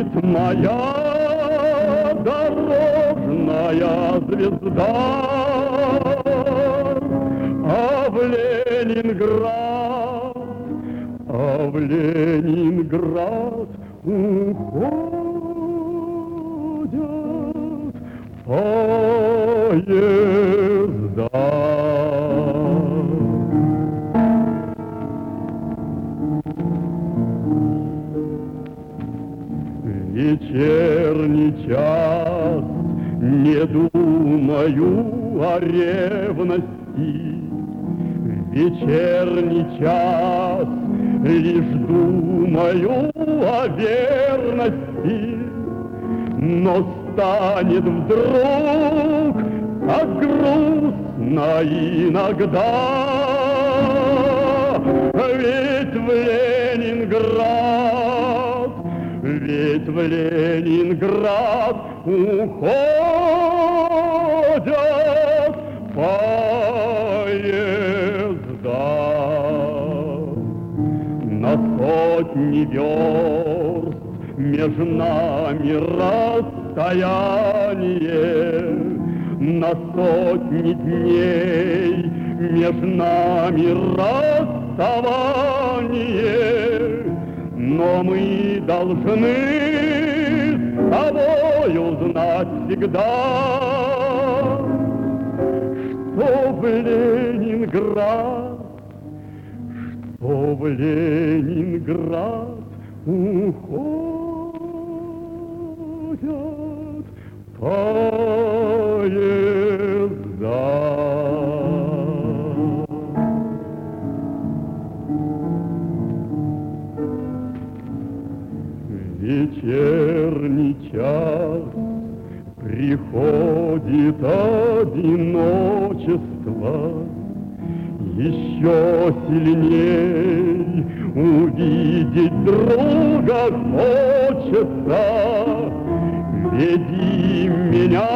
Светит моя дорожная звезда, а в Ленинград уходят поезда. Вечерний час, не думаю о ревности. Вечерний час, лишь думаю о верности. Но станет вдруг так грустно иногда, ведь в Ленинград уходят поезда. На сотни верст между нами расстояние, на сотни дней между нами расставание. Но мы должны с тобою знать всегда, что в Ленинград уходят поезда. Вечерний час, приходит одиночество, еще сильней увидеть друга хочется. Веди меня,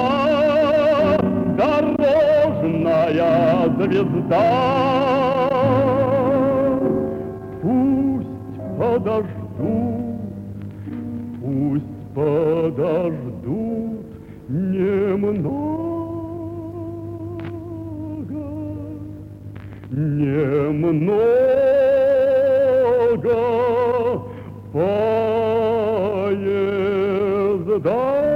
дорожная звезда, пусть подождут немного поезда.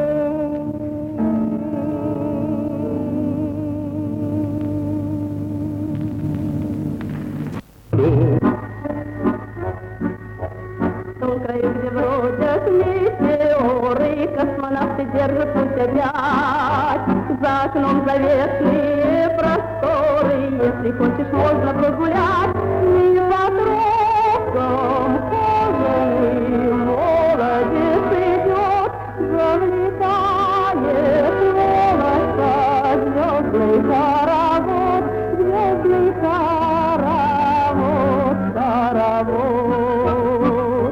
Где бродят метеоры, космонавты держат путь опять. За окном заветные просторы, если хочешь, можно прогулять. Мимо тропкам кожаный молодец идет, завлекает волоса звездный хоровод, звездный хоровод, хоровод.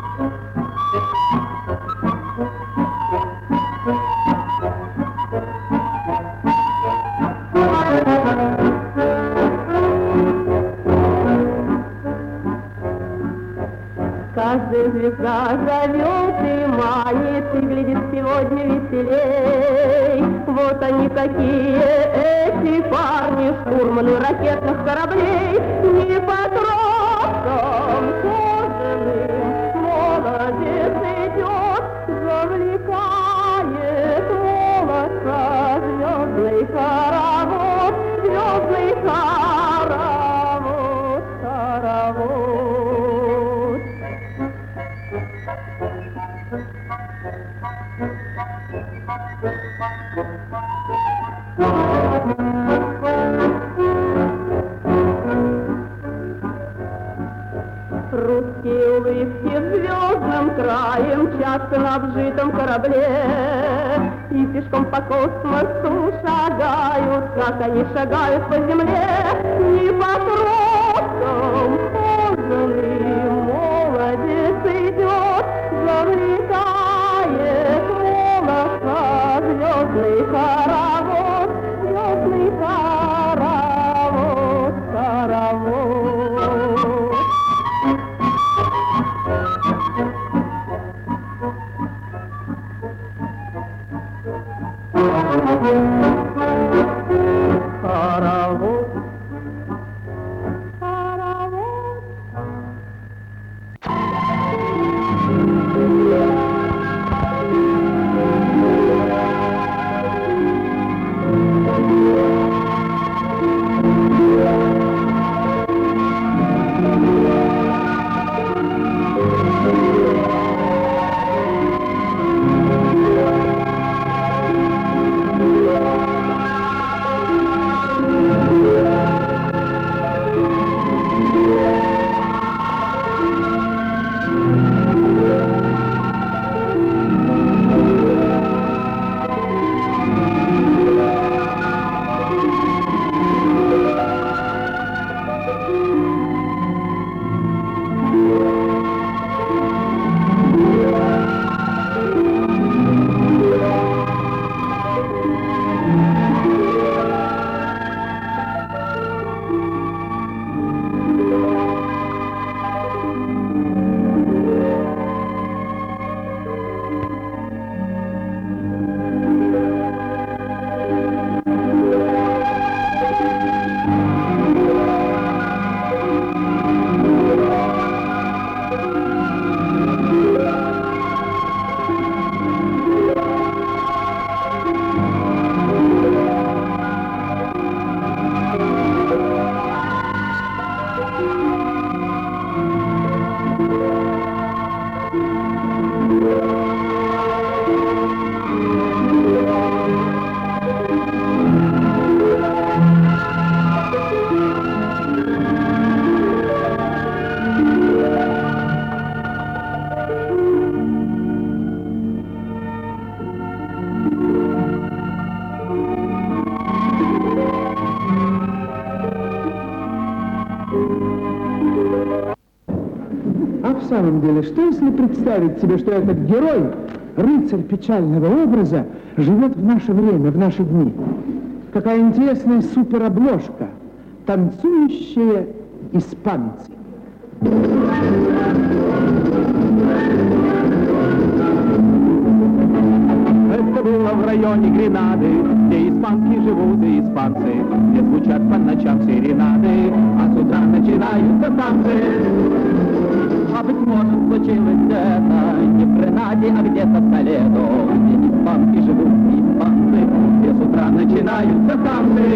Каждая звезда зовет и манит, и глядит сегодня веселей. Вот они какие, эти парни, штурманы ракетных кораблей. Не по тропкам кожаным молодец идет, завлекает волоса звездный хоровод, звездный хоровод, хоровод. Русские улыбки звездным краем мчатся на обжитом корабле и пешком по космосу шагают, как они шагают по земле. Не по тропкам кожаный молодец идет, завлекает волоса звездный хоровод, звездный хоровод, хоровод. в самом деле, что если представить себе, что этот герой, рыцарь печального образа, живет в наше время, в наши дни? Какая интересная суперобложка. Танцующие испанцы. Это было в районе Гренады, где испанки живут и испанцы, где звучат по ночам серенады, а с утра начинаются танцы. А быть может, случилось это не в Гренаде, а где-то в Толедо, где испанки живут и испанцы, где с утра начинаются танцы.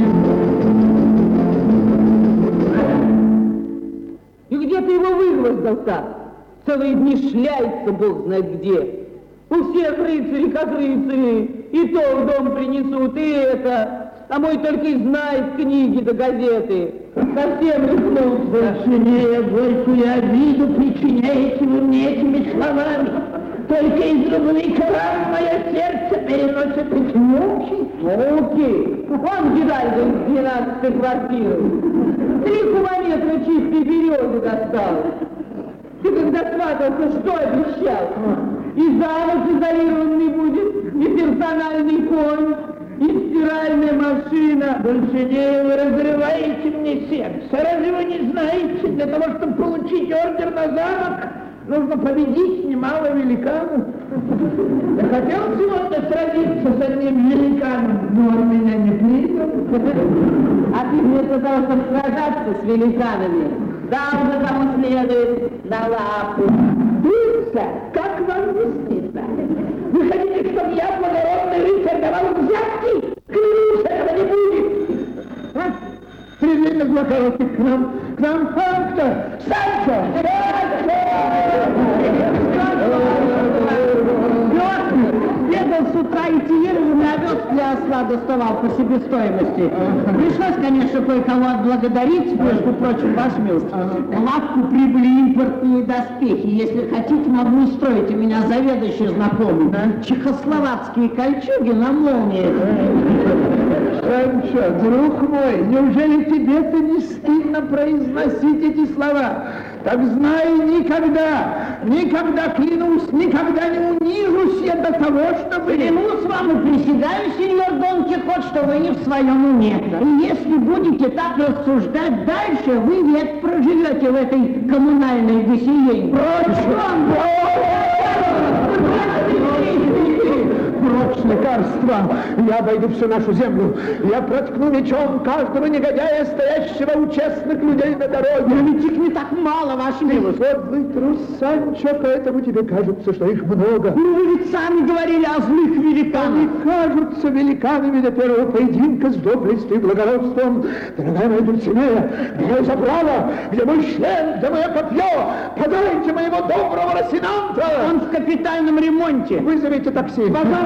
И где ты его выгвоздал-то? Целые дни шляется, бог знает где. У всех рыцари как рыцари, и то в дом принесут, и это. А мой только и знает книги да газеты. Совсем рехнулся. Сильнее горькую обиду причиняете вы мне этими словами. Только из любви к вам мое сердце переносит их муки. Муки? Он Гидальго из 12-й квартиры. 3 кубометра чистой березы достал. Ты когда сватался, что обещал? И замок изолированный будет, и персональный конь, и стиральная машина. Дульцинея, вы разрываете мне сердце. Разве вы не знаете, для того, чтобы получить ордер на замок, нужно победить немало великанов? Я хотел сегодня сразиться с одним великаном, но он меня не принял. А ты вместо того, чтобы сражаться с великанами, дал же кому следует на лапу. Дрыться, как вам не стыдно? Вы хотите, чтобы я, благородный рыцарь, давал взятки? Клянусь, этого не будет. Стреляй благородных к нам, а кто? Санчо! Бегал с утра и тиером овес для осла доставал по себестоимости. Пришлось, конечно, кое-кого отблагодарить, между прочим, ваш милость. В лавку прибыли импортные доспехи. Если хотите, могу устроить. У меня заведующий знакомый. Чехословацкие кольчуги на молнии. Санчо, друг мой, неужели тебе-то не стыдно произносить эти слова? Так знай, никогда, клянусь, никогда не унижусь я до того, чтобы... Клянусь вам и присягаю, сеньор Дон Кихот, что вы не в своем уме. И если будете так рассуждать дальше, вы век проживете в этой коммунальной гасиении. Прочь лекарства! Я обойду всю нашу землю. Я проткну мечом каждого негодяя, стоящего у честных людей на дороге. Но ведь их не так мало, ваша милость. Вот вы трус, Санчо, поэтому тебе кажется, что их много. Ну, вы ведь сами говорили о злых великанах. Они кажутся великанами до первого поединка с доблестью и благородством. Дорогая моя Дульцинея, где мое забрало, где мой шлем, где мое копье? Подайте моего доброго Росинанта! Он в капитальном ремонте. Вызовите такси.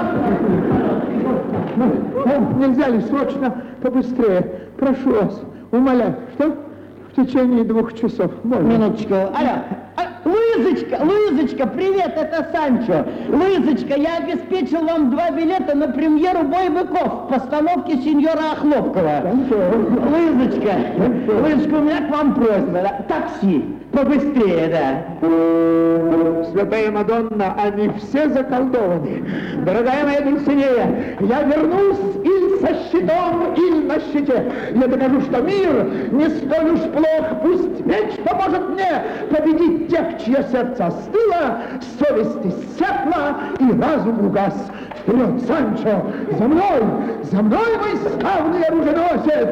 Нельзя ли срочно побыстрее? Прошу вас, умоляю. Что? В течение 2 часов. Можно? Минуточку. Алло. Луизочка, привет, это Санчо. Луизочка, я обеспечил вам 2 билета на премьеру «Бой быков» в постановке сеньора Охлопкова. Луизочка, у меня к вам просьба. Такси. Побыстрее, да. Святая Мадонна, они все заколдованы. Дорогая моя Дульцинея, я вернусь или со щитом, или на щите. Я докажу, что мир не столь уж плох. Пусть меч поможет мне победить тех, чье сердце остыло, совесть иссякла и разум угас. Вперед, Санчо! За мной, мой славный оруженосец!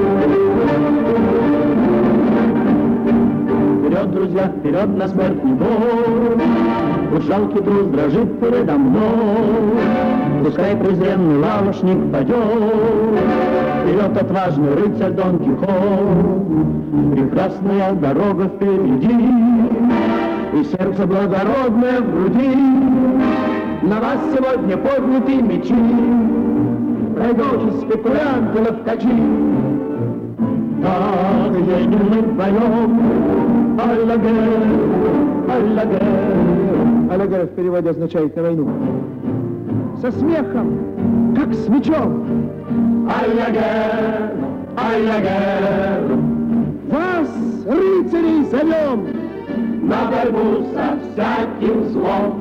Вперед, друзья, вперед на смерть не бой, пусть жалкий трус дрожит передо мной, пускай презренный лавочник падет, вперед, отважный рыцарь Дон Кихот, прекрасная дорога впереди, и сердце благородное в груди, на вас сегодня подняты мечи, пройдохи, спекулянты, ловкачи. Так едем мы вдвоем, аль-лагер. Алягер в переводе означает «на войну». Со смехом, как с мечом. Аль-лагер. Аль-лагер. Вас, рыцарей, зовем! на борьбу со всяким злом.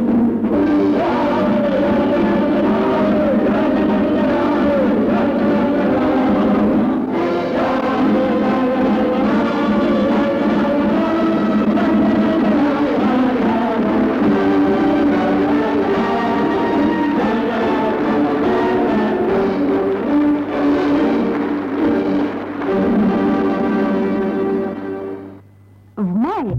В мае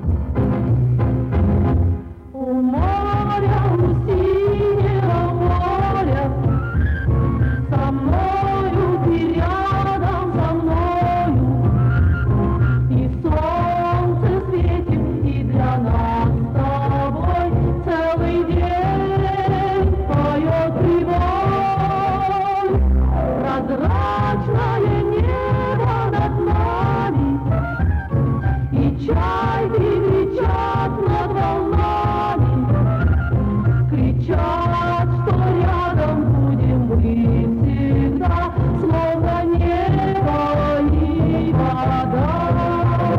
у моря, у синего моря, со мною ты рядом со мною, и солнце светит, и для нас с тобой целый день поет прибой. Прозрачное небо над нами, и чайки кричат над волнами, кричат, что рядом будем мы всегда, словно небо и вода.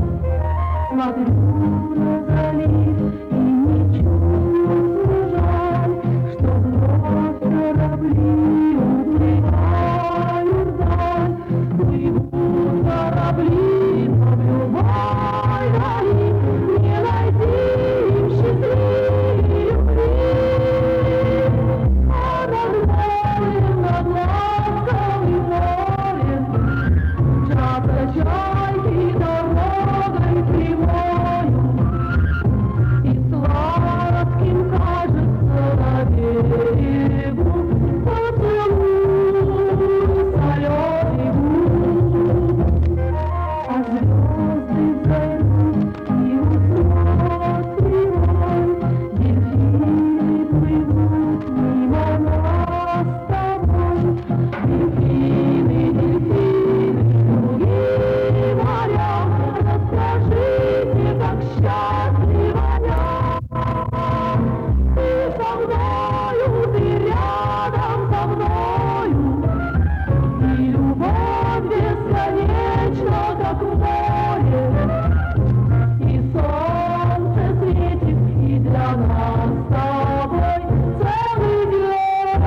Смотрю на залив и не чувствую жаль, что вновь корабли уплывают вдаль, плывут корабли, но в любой дали не найти им счастливых миг. А над ласковым морем мчатся чайки дорогой прямою, и сладким кажется на берегу поцелуй соленый губ. А звезды взойдут и уснут кривой, дельфины плывут мимо нас с тобой. Дельфины, дельфины, другие моря, расскажите, как счастлива я. Ты со мною, ты рядом со мною, и любовь бесконечна, как море, и солнце светит, и для нас с тобой целый день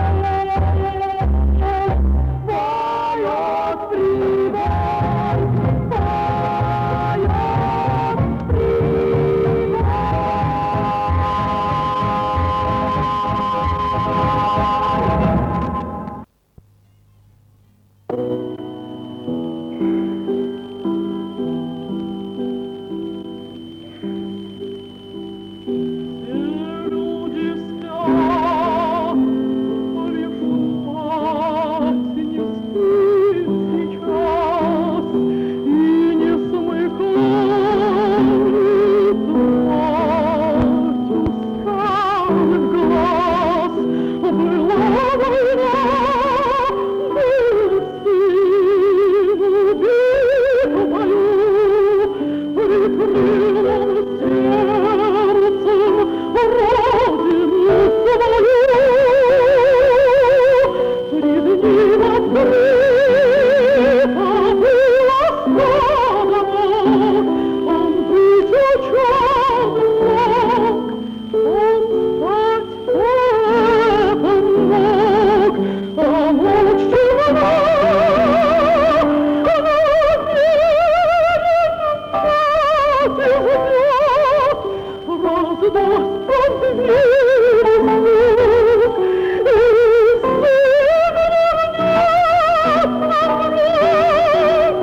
поет прибой, поет прибой. Люди спят, лишь мать не спит сейчас, и не смыкает мать усталых глаз. Была война, был сын убит в бою, прикрыл он сердцем родину свою. Пред ним открыто было стадо ног, он быть ученым мог, он стать поэтом мог, а ночь темна, над берегом мать ждет, раздаст пронзительный звук, и сын ревнет на брюк.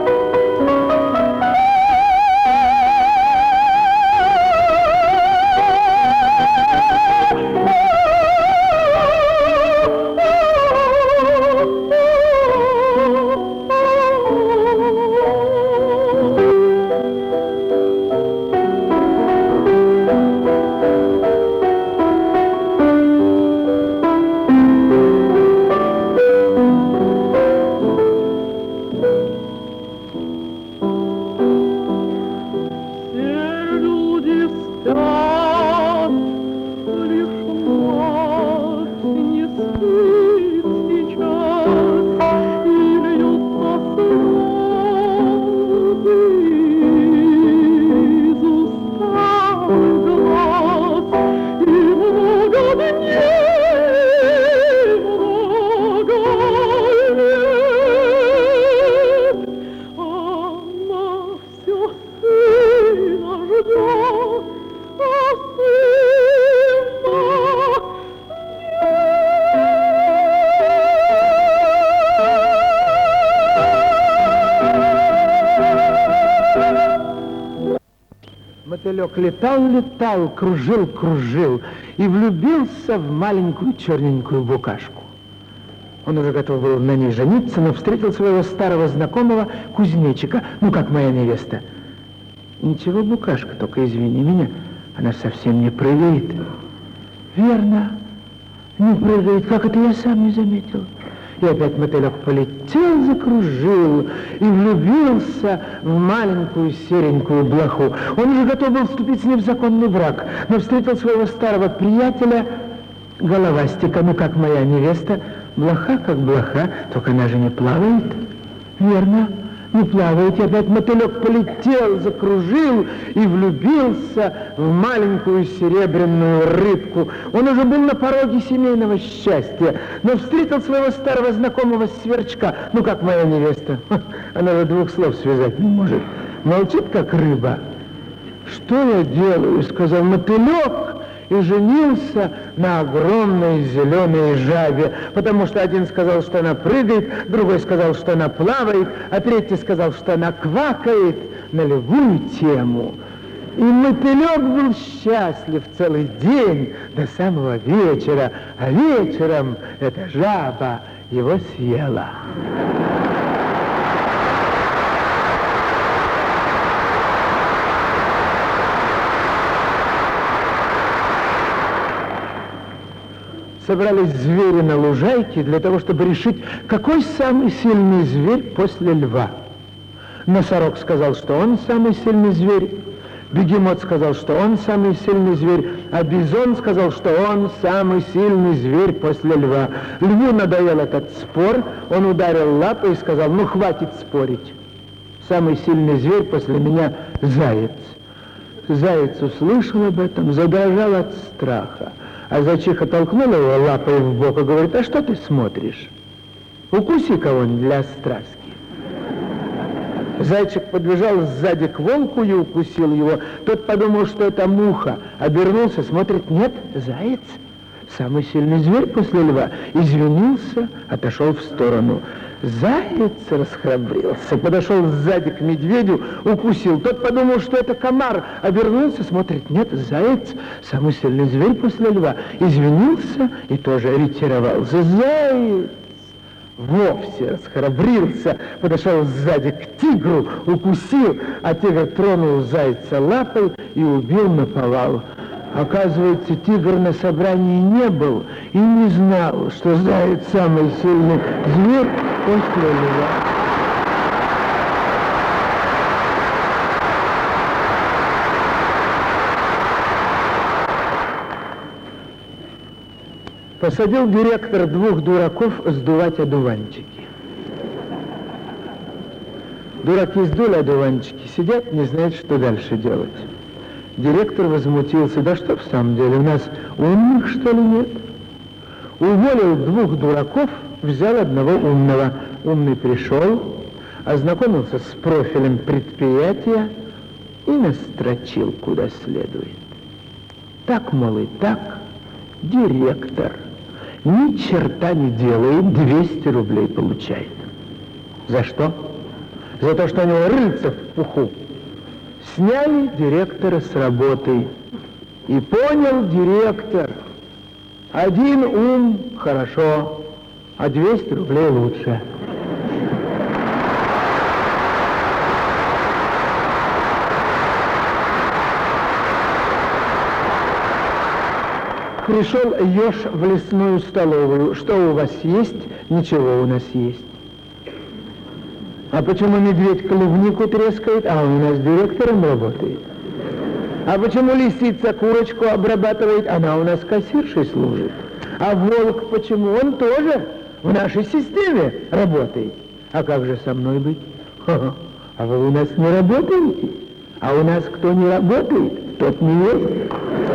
мотылек летал, кружил и влюбился в маленькую черненькую букашку. Он уже готов был на ней жениться, но встретил своего старого знакомого кузнечика, как моя невеста. Ничего, букашка, только извини меня, она совсем не прыгает. Верно, не прыгает, как это я сам не заметил. И опять мотылек полетел, закружил и влюбился в маленькую серенькую блоху. Он уже готов был вступить с ней в законный брак, но встретил своего старого приятеля головастика, как моя невеста, блоха как блоха, только она же не плавает. Верно, не плавает. И опять мотылек полетел, закружил и влюбился в маленькую серебряную рыбку. Он уже был на пороге семейного счастья, но встретил своего старого знакомого сверчка, как моя невеста. Она же двух слов связать не может. Молчит, как рыба. «Что я делаю?» — сказал мотылек, и женился на огромной зеленой жабе, потому что один сказал, что она прыгает, другой сказал, что она плавает, а третий сказал, что она квакает на любую тему. И мотылек был счастлив целый день до самого вечера, а вечером эта жаба его съела. Собрались звери на лужайке для того, чтобы решить, какой самый сильный зверь после льва. Носорог сказал, что он самый сильный зверь, бегемот сказал, что он самый сильный зверь, а бизон сказал, что он самый сильный зверь после льва. Льву надоел этот спор, он ударил лапой и сказал: «Ну, хватит спорить. Самый сильный зверь после меня — заяц». Заяц услышал об этом, задрожал от страха. А зайчиха толкнула его лапой в бок и говорит: «А что ты смотришь? Укуси кого-нибудь для страстки». Зайчик подбежал сзади к волку и укусил его. Тот подумал, что это муха. Обернулся, смотрит: нет, заяц. Самый сильный зверь после льва. Извинился, отошел в сторону. Заяц расхрабрился, подошел сзади к медведю, укусил. Тот подумал, что это комар. Обернулся, смотрит: нет, заяц, самый сильный зверь после льва. Извинился и тоже ретировался. Заяц вовсе расхрабрился, подошел сзади к тигру, укусил, а тигр тронул зайца лапой и убил наповал. Оказывается, тигр на собрании не был и не знал, что заяц самый сильный зверь после льва. Посадил директор двух дураков сдувать одуванчики. Дураки сдули одуванчики, сидят, не знают, что дальше делать. Директор возмутился: да что в самом деле, у нас умных, что ли, нет? Уволил двух дураков, взял одного умного. Умный пришел, ознакомился с профилем предприятия и настрочил куда следует. Так, мол, и так, директор ни черта не делает, 200 рублей получает. За что? За то, что у него рыльца в пуху. Сняли директора с работы. И понял директор: один ум хорошо, а 200 рублей лучше. Пришел еж в лесную столовую. Что у вас есть? Ничего у нас есть. А почему медведь клубнику трескает, а он у нас директором работает? А почему лисица курочку обрабатывает, она у нас кассиршей служит? А волк почему? Он тоже в нашей системе работает. А как же со мной быть? А вы у нас не работаете? А у нас кто не работает, тот не есть.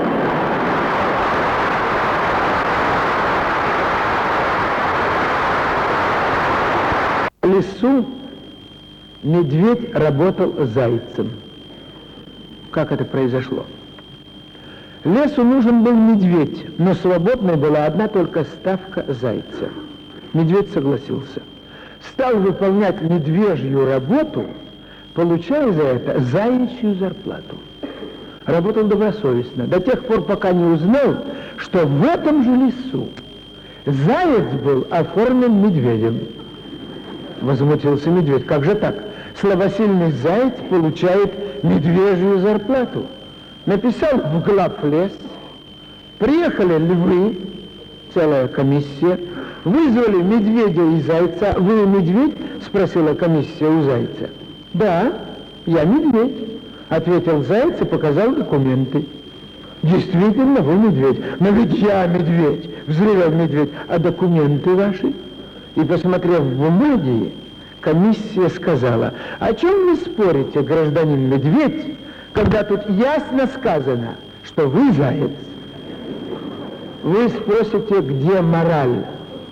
В лесу медведь работал зайцем. Как это произошло? Лесу нужен был медведь, но свободной была одна только ставка зайца. Медведь согласился. Стал выполнять медвежью работу, получая за это заячью зарплату. работал добросовестно, до тех пор, пока не узнал, что в этом же лесу заяц был оформлен медведем. Возмутился медведь. Как же так? Слабосильный заяц получает медвежью зарплату. Написал в главлес, приехали львы, целая комиссия, вызвали медведя и зайца. Вы медведь? Спросила комиссия у зайца. Да, я медведь, ответил заяц и показал документы. Действительно, вы медведь. Но ведь я медведь, взревел медведь. А документы ваши? И, посмотрев в бумаги, комиссия сказала: о чем вы спорите, гражданин медведь, когда тут ясно сказано, что вы заяц? Вы спросите, где мораль?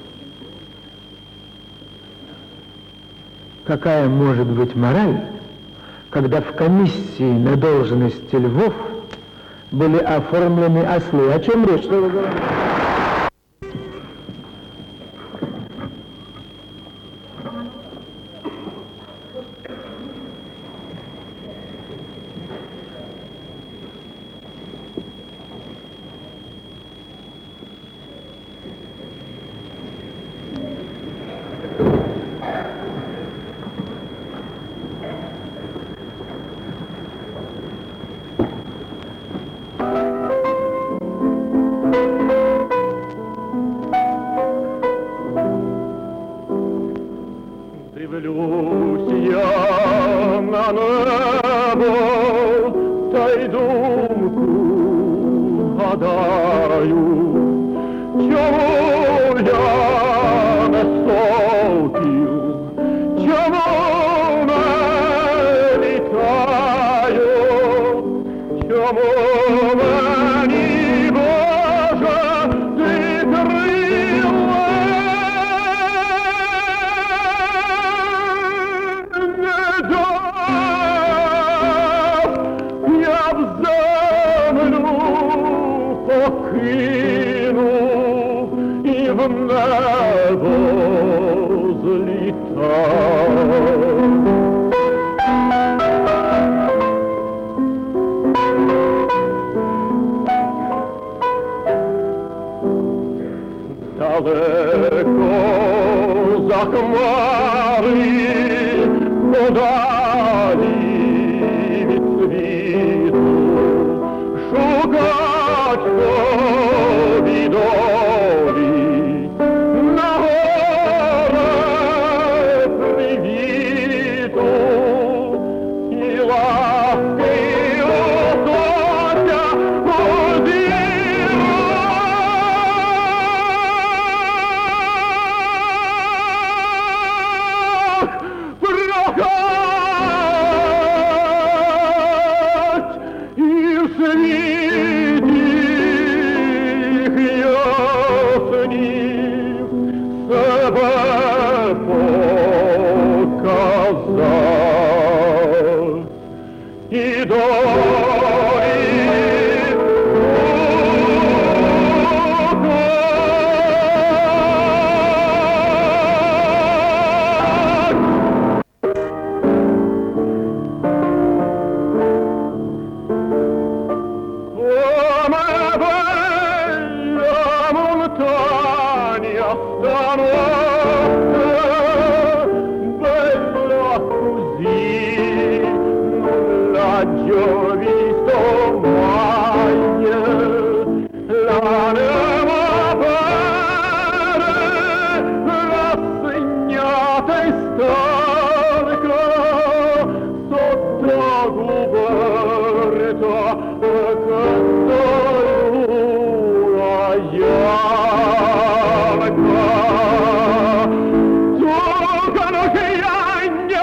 Какая может быть мораль, когда в комиссии на должности львов были оформлены ослы? О чем речь? Что вы говорите? Дивлюсь я на небо, та й думку гадаю, чому я не сопів, чому не літаю, чому мені, Боже, ти крила не дав, я в землю покину і в небо злітав. Далеко за хмари, подалі від світу, шукать тобі долі, на горе привіту, і ласки у сонця і долі montaña stanotte, bella così, non l'ho visto mai. L'anima pare rassegnata e stanca sotto coperta accanto alla ianca. Giocano che agna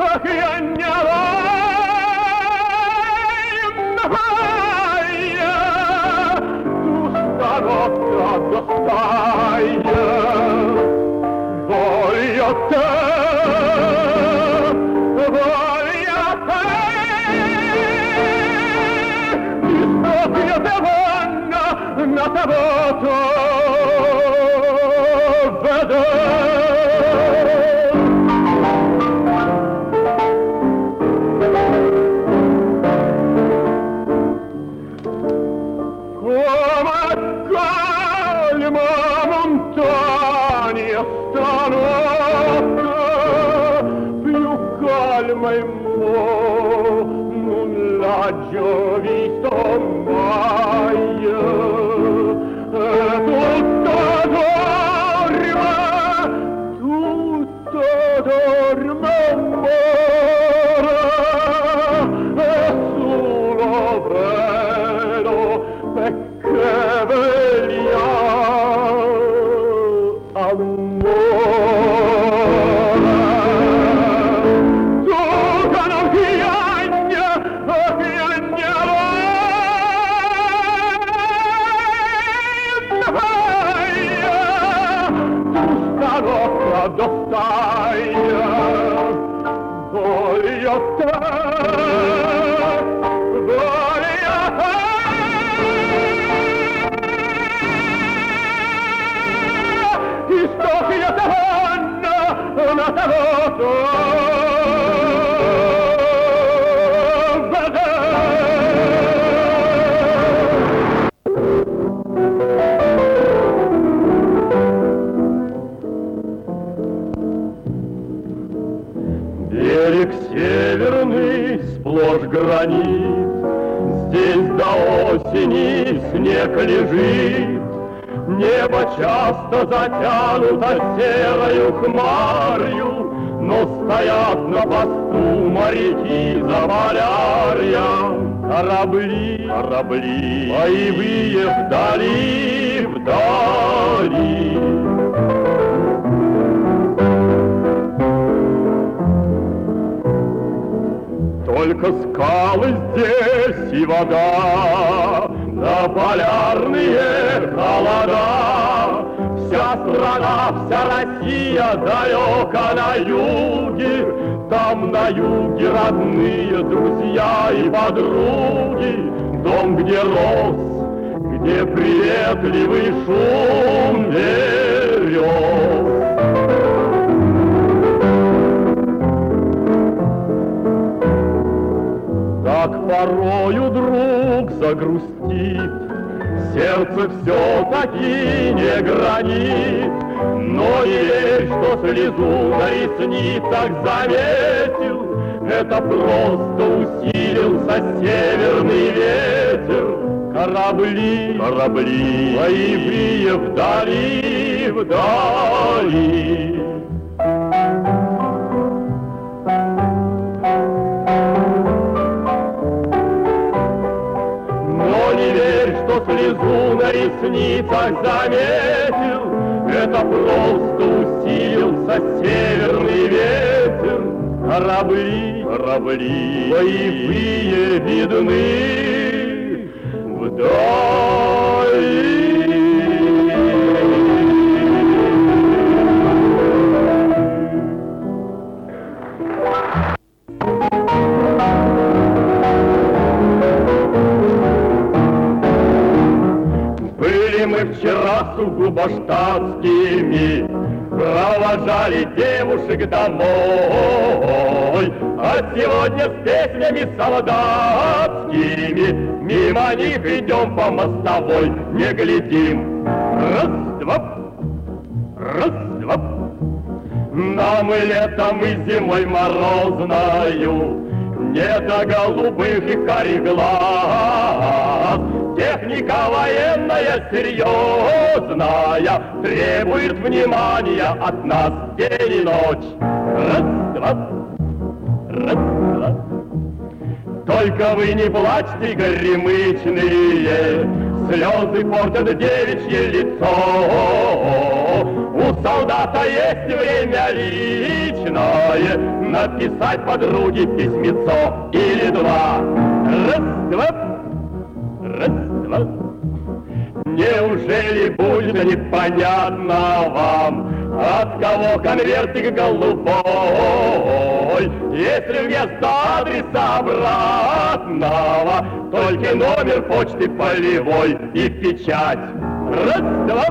voglio te, ti stoppio te vanna, na te voto, vedere. montagna stanotte più calma e non l'ha già visto mai. Tutto dorme amore, e solo vedo perché veglia amore. Tu che non piagna stanotte addostai, voglio te. Ti sto figlia te vanno, una te voto. Берег северный, сплошь гранит, здесь до осени снег лежит. Небо часто затянуто серою хмарью, но стоят на посту моряки Заполярья. Корабли, боевые вдали. Только скалы здесь и вода, да полярные холода. Вся страна, вся Россия далеко на юге, там на юге родные друзья и подруги. Дом, где рос, где приветливый шум берез. Так порою друг загрустит, сердце все-таки не гранит. Но не верь, что слезу на ресницах заметил, это просто усилился северный ветер. Корабли, боевые вдали. Слезу на ресницах заметил, это просто усилился северный ветер. Корабли, боевые видны вдали. Мы вчера сугубо штатскими провожали девушек домой, а сегодня с песнями солдатскими мимо них идем по мостовой, не глядим. Раз, два. Нам и летом, и зимой морозною не до голубых и карих глаз. Техника военная серьезная требует внимания от нас день и ночь. Раз, два. Только вы не плачьте, горемычные, слезы портят девичье лицо. У солдата есть время личное написать подруге письмецо или два. Раз, два. Неужели будет непонятно вам, от кого конвертик голубой, если вместо адреса обратного только номер почты полевой и печать? Раз, два.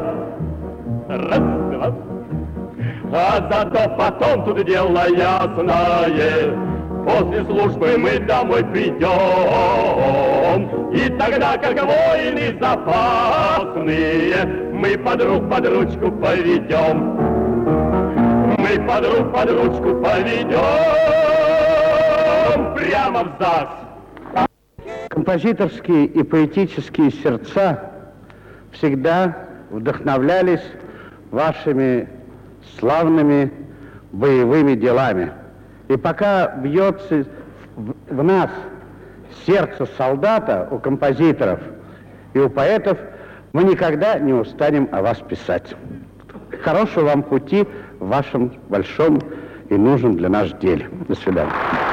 А зато потом тут дело ясное, После службы мы домой придем, и тогда, как воины запасные, мы подруг под ручку поведем. Мы подруг под ручку поведем прямо в ЗАГС. Композиторские и поэтические сердца всегда вдохновлялись вашими славными боевыми делами. И пока бьется в нас сердце солдата, у композиторов и у поэтов, мы никогда не устанем о вас писать. Хорошего вам пути в вашем большом и нужном для нас деле. До свидания.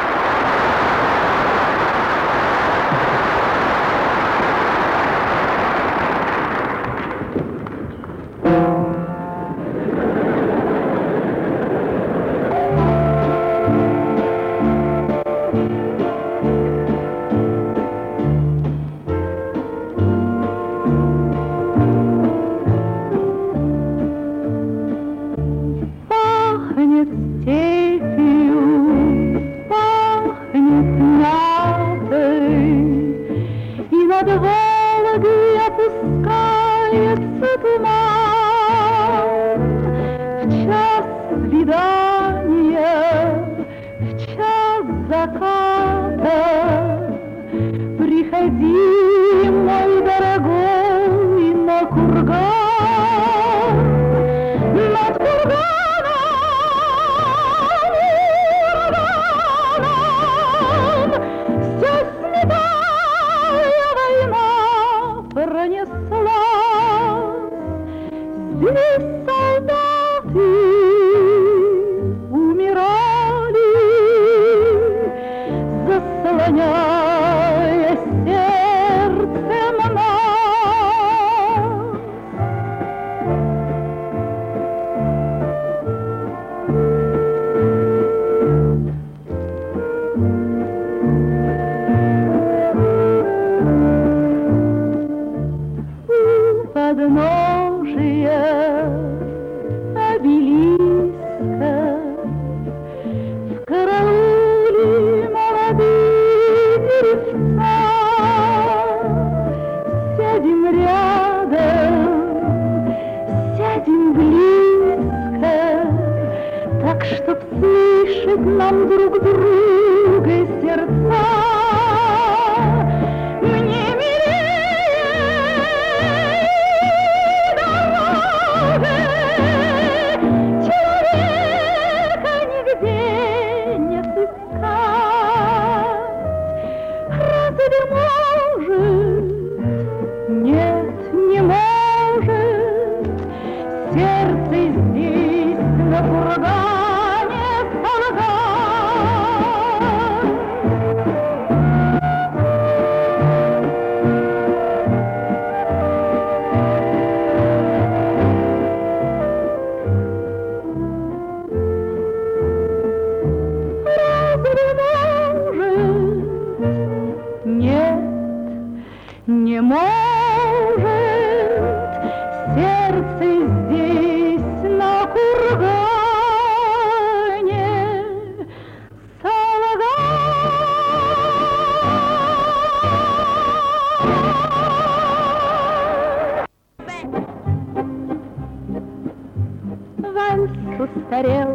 Устарел,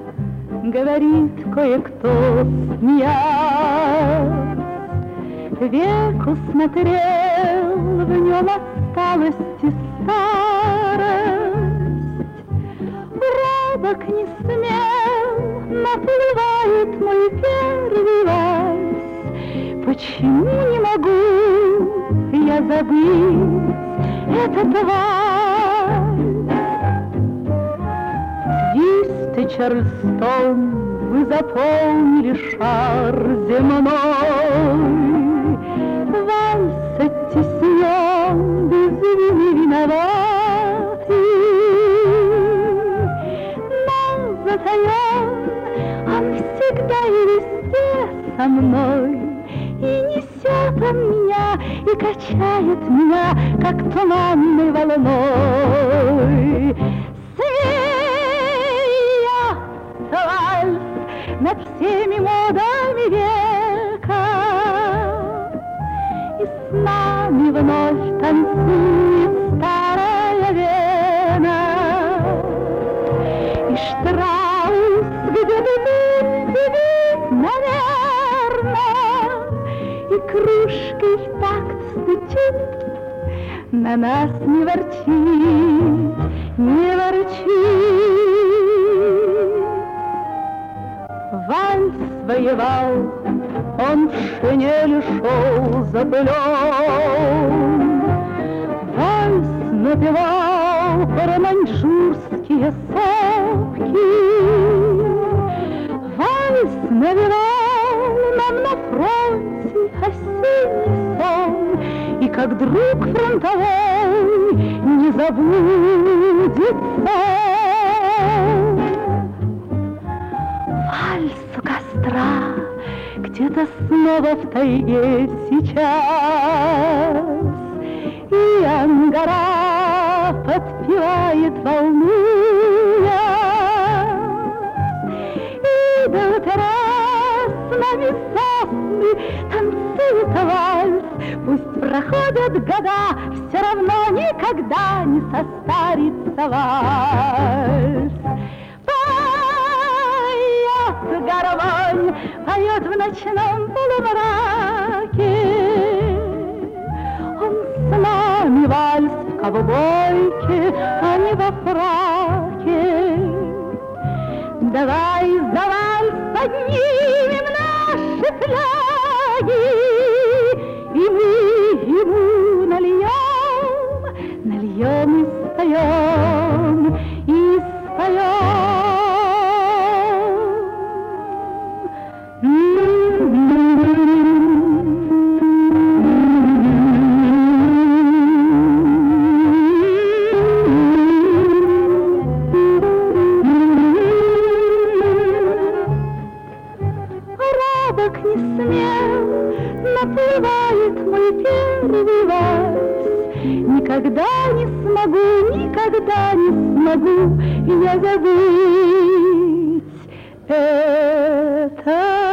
говорит кое-кто, смеясь. Веку смотрел, в нем осталась и старость. Робок не смел, наплывает мой первый вальс. Почему не могу я забыть этот вальс? Чарльстон, вы заполнили шар земной. Вальс оттеснен, без вины виноваты. Но затаен, он всегда и везде со мной. И несет он меня, и качает меня, как туманной волной. Вальс, над всеми модами века. И с нами вновь танцует старая Вена. И Штраус где-то тут сидит, наверное, и кружкой в такт стучит, на нас не ворчит, не ворчит. Вальс воевал, он в шинели шел за пылем. Вальс напевал про маньчжурские сопки. Вальс навевал нам на фронте осенний сон, и как друг фронтовой не забудется. Вальс у костра где-то снова в тайге сейчас, и ангара подпевает, волнуясь, и до утра с нами сосны танцует вальс. Пусть проходят года, все равно никогда не состарится вальс. Поет гармонь, поет в ночном полумраке. Он с нами вальс в ковбойке, а не во фраке. Давай за вальс поднимем наши флаги, и мы ему нальем и споем, и споем. Робок не смел, наплывает мой первый вальс. Никогда не смогу я забыть этот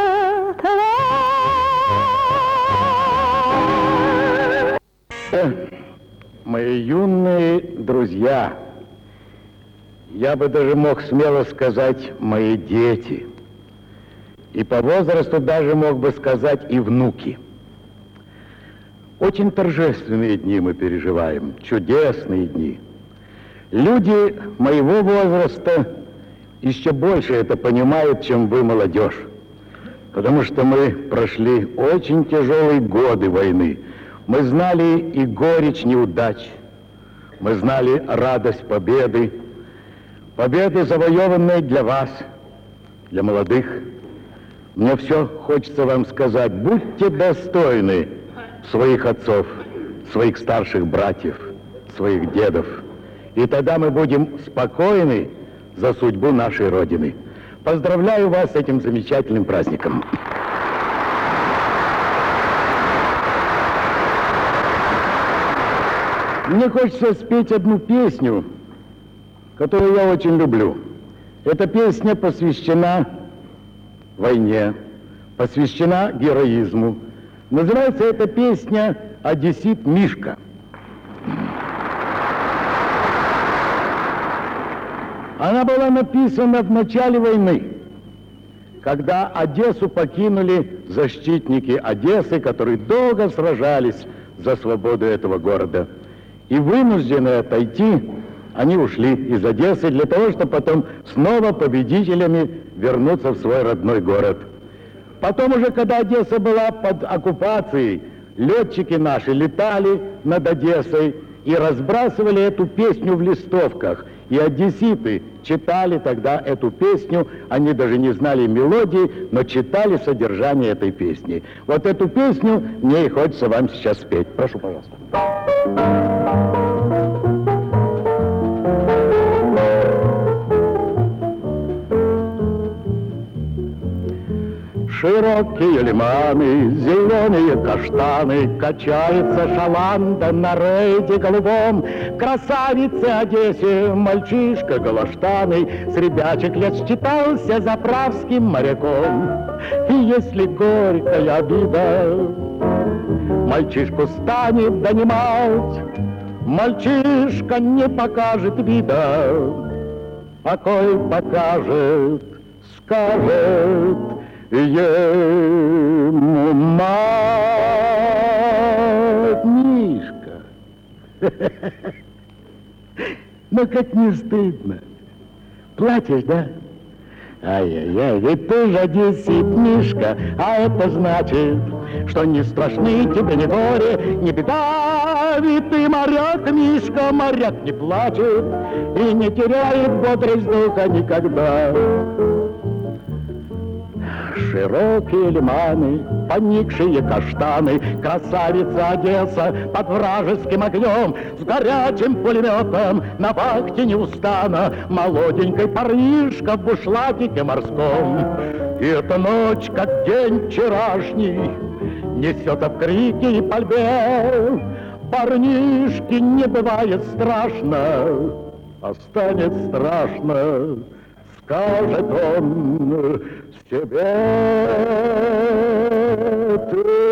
вальс. Мои юные друзья, я бы даже мог смело сказать, мои дети, и по возрасту даже мог бы сказать и внуки. Очень торжественные дни мы переживаем, чудесные дни. Люди моего возраста еще больше это понимают, чем вы, молодежь. Потому что мы прошли очень тяжелые годы войны. Мы знали и горечь неудач. Мы знали радость победы. Победы, завоеванные для вас, для молодых. Мне все хочется вам сказать, будьте достойны своих отцов, своих старших братьев, своих дедов. И тогда мы будем спокойны за судьбу нашей Родины. Поздравляю вас с этим замечательным праздником. Мне хочется спеть одну песню, которую я очень люблю. Эта песня посвящена войне, посвящена героизму. Называется эта песня «Одессит Мишка». Она была написана в начале войны, когда Одессу покинули защитники Одессы, которые долго сражались за свободу этого города. И вынуждены отойти, они ушли из Одессы для того, чтобы потом снова победителями вернуться в свой родной город. Потом уже, когда Одесса была под оккупацией, летчики наши летали над Одессой и разбрасывали эту песню в листовках. И одесситы читали тогда эту песню, они даже не знали мелодии, но читали содержание этой песни. Вот эту песню мне и хочется вам сейчас спеть. Прошу, пожалуйста. Широкие лиманы, зеленые каштаны, качается шаланда на рейде голубом. Красавице Одессе мальчишка галаштаны с ребячих лет считался заправским моряком. И если горькая обида мальчишку станет донимать, мальчишка не покажет вида, покой покажет, скажет ему мать. Мишка, ну как не стыдно. Плачешь, да? Ай-яй-яй, ведь ты же одессит, Мишка, а это значит, что не страшны тебе ни горе, ни беда. Ведь ты моряк, Мишка, моряк не плачет и не теряет бодрость духа никогда. Широкие лиманы, поникшие каштаны, красавица Одесса под вражеским огнем, с горячим пулеметом на вахте неустанно, молоденькой парнишка в бушлатике морском. И эта ночь, как день вчерашний, несется в крике и пальбе. Парнишке не бывает страшно, а станет страшно, скажет он себе. Ты